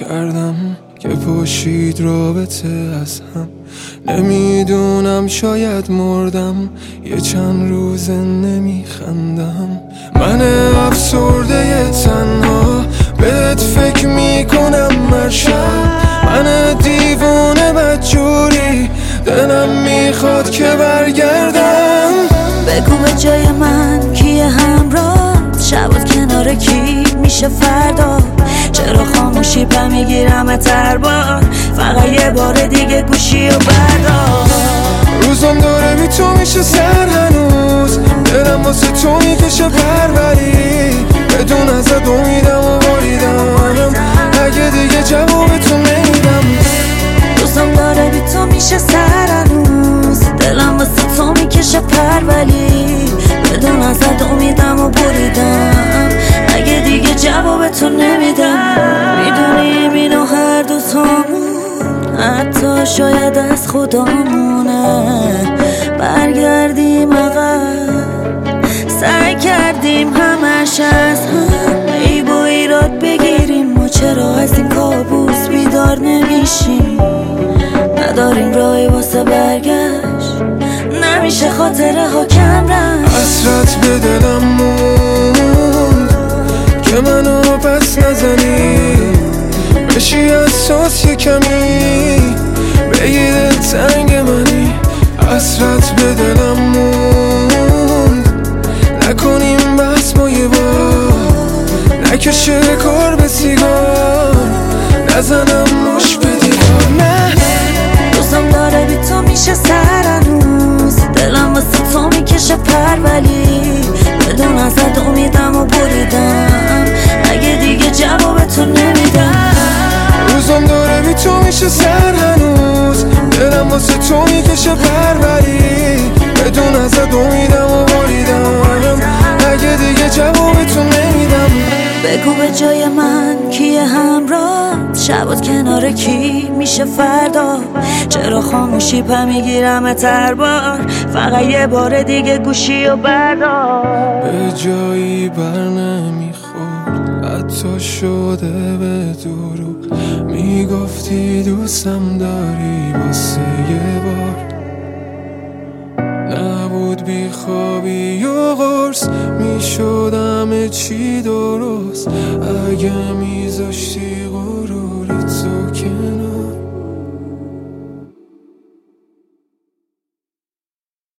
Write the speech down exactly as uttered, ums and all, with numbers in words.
کردم که پاشید رابطه از هم. نمیدونم شاید مردم، یه چند روزه نمیخندم. من افسرده تنها بهت فکر میکنم هر شب. من دیوونه بدجوری دلم میخواد که برگردم. بگو به جای من کیه همراه، شبات کنار کی میشه فردا. چرا خاموشی پا میگیرم تر بار، فقط یه بار دیگه گوشی و بردار. روزم داره بی تو میشه سر هنوز، دلم واسه تو میکشه پروری. بدون ازت امیدم و باریدم، اگه دیگه جواب تو نمیدم. روزم داره بی تو میشه سر هنوز، دلم واسه تو میکشه پروری. بدون ازت امیدم و بریدم، اگه دیگه جواب تو نمیدم. میدونیم اینو هر دو تامون، حتی شاید از خدامونه. برگردیم عقب، سعی کردیم همش از هم عیب و ایراد بگیریم. ما چرا از این کابوس بیدار نمیشیم؟ نداریم راهی واسه برگشت، نمیشه خاطره ها کم رفت. حسرت به دلم موند که منو پس نزنی، بشی اساس یه کمی بگی دل تنگ منی. حسرت به دلم موند نکنیم بس ما یه بار، نکشه کار به سیگار، نزنم مش به دیوار. نه روزم داره بی تو میشه سر هنوز، دلم واسه تو میکشه پرولی. بدون ازت امیدم و بریدم، اگه دیگه جواب تو نمیدم. روزم داره بی تو میشه سر هنوز، دلم واسه تو میکشه پروری. بدون ازت امیدم و بریدم، اگه دیگه جواب تو نمیدم. بگو به جای من کیه همراه، شبات کنار کی میشه فردا. چرا خاموشی پا میگیرم تر بار، فقط یه بار دیگه گوشی و بردار. به جایی بر نمیخورد، حتی شده به دروغ. میگفتی دوستم داری واسه یه بار، نبود بی خوابی و قرص، میشد همه چی درست. اگه میذاشتی